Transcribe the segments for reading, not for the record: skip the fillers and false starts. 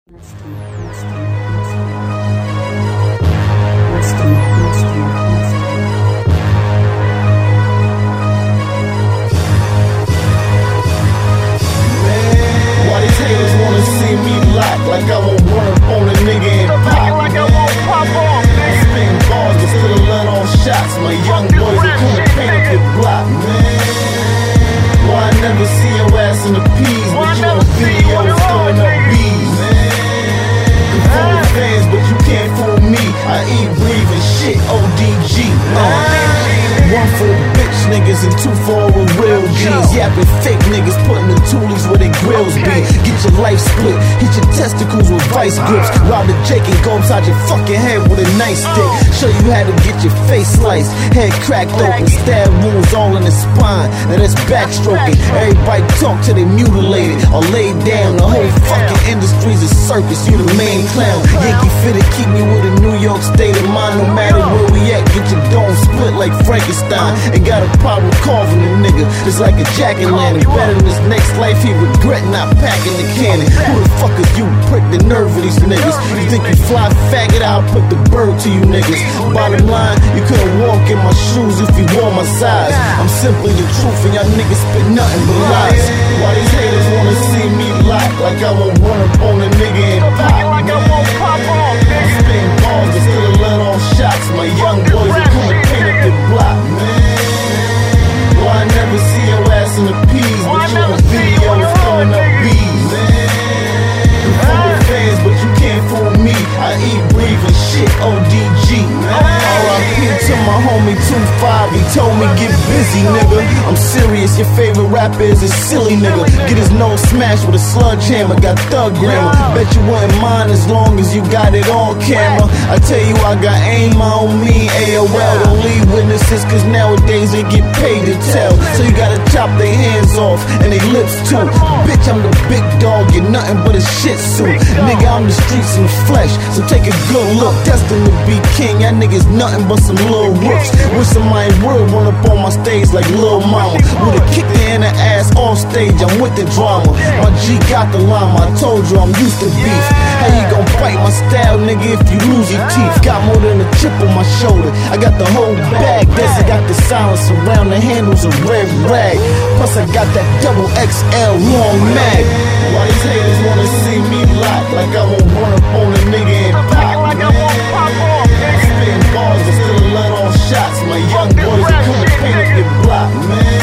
Like I won't run up on a nigga and pop. Like I won't pop off, man. Spin bars, but still a let off shots. My young boys are coming paint up your block, man. Why I never see your ass in the P's, but you on videos throwing up bees, man. You fool fans, but you can't fool me. I eat, breathe, and shit. ODG. One for the bitch niggas and two for all the real G's. Yapping fake niggas, putting the toolies where they grills be. Get your life split, hit your testicles with vice grips. Rob the Jake and go upside your fucking head with a nice stick. Show you how to get your face sliced, head cracked open, stab wounds all in the spine. Now that's backstroking. Everybody talk till they mutilated or laid down. The whole fucking industry's a circus. You the main clown. Yankee fitted, keep me with a New York state of mind. No matter where we at, get your dome split like Frankenstein. Ain't got a problem carving a nigga. It's like a jack-o'-lantern. Better in this next life, he regret not packing the cannon. Who the fuck is you? Prick the nerve of these niggas. You think you fly faggot? I'll put the bird to you niggas. Bottom line, you couldn't walk in my shoes if you wore my size. I'm simply the truth and y'all niggas spit nothing but lies. Why these haters wanna see me lock? Like I won't run up on a nigga and pop. Like I won't pop off, man. I'm spitting balls but still a let off shots. My young boys are coming paint up the block, man. Why I never see your ass in the P's, but you on videos throwing up bees, man. You fool fans, but you can't fool me. I eat, breathe, and shit. ODG, man. R.I.P. to my homie 2-5. He told me get busy, nigga. I'm serious. Your favorite rapper is a silly nigga. Get his nose smashed with a sledgehammer. Got thug grammar. Bet you wouldn't mind as long as you got it on camera. I tell you, I got aim on me. AOL, don't leave witnesses, cause nowadays they get paid to tell. So you gotta chop their hands off and they lips too. Bitch, I'm the big dog. You're nothing but a shit suit. Nigga, I'm the streets in the flesh. So take a good look. Destined to be king. Y'all niggas nothing but some little rooks. Wish somebody would run up on my stage like Lil Mama. Would've kicked her in the ass off stage. I'm with the drama. My G got the llama. I told you I'm used to beef. How you gon' fight my style, nigga, if you lose your teeth? Got more than a chip on my shoulder. I got the whole bag. This I got the silence around the handles of red rag. Plus I got that double XL long mag. Why these haters wanna see me lock? Like I won't run up on a nigga and pop, Like I won't pop off, man. I'm spitting balls but still a let off shots. My young boys are coming paint up your block, man.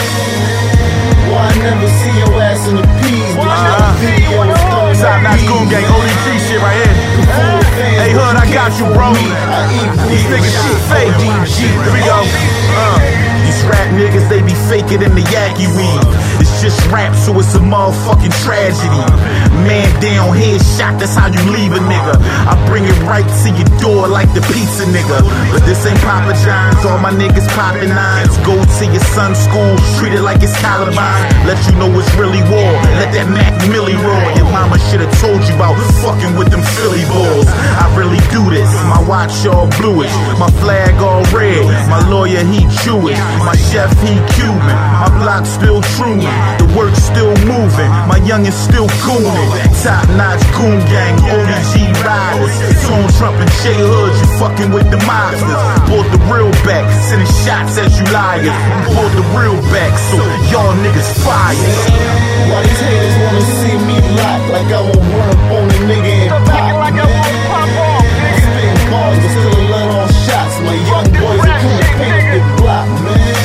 Why I never see your ass in the P's, but you on videos throwing Top up Notch bees, Goon Gang, man. ODG shit right here. Hey, Hood, I got you, bro. These niggas shit fake. Here we go. These rap niggas, they be faking in the Yaki weed. It's just rap, so it's a motherfucking tragedy. Man down, headshot, that's how you leave a nigga. I bring it right to your door like the pizza nigga. But this ain't Papa John's, all my niggas popping nines. Go to your son's school, treat it like it's Columbine. Let you know it's really war, let that Mac Millie roar. Your mama should've told you about fucking with them Philly balls. I really do this, my watch all bluish, my flag all red, my lawyer he Jewish, my chef he Cuban, my block still Truman, the work still moving, my youngin' still coonin'. Top Notch Goon Gang, ODG riders, Tone Trump and J Hood, you fucking with the mobsters. Bought the real back, sending shots at you liars. Bought the real back, so y'all niggas fire. Why these haters wanna see me lock? Like I won't run up on a nigga and pop, Like I man. won't pop off, I'm man. spitting balls but still a let off shots. My young boys are coming paint up your block, man.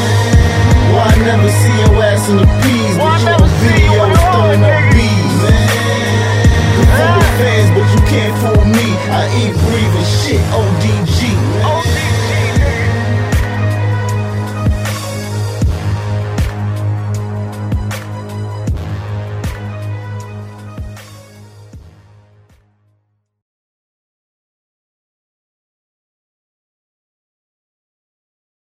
Why I never see your ass in the P's, but you on videos throwing up bees, man. You fool fans, but you can't fool me. I eat, breathe, and shit. ODG.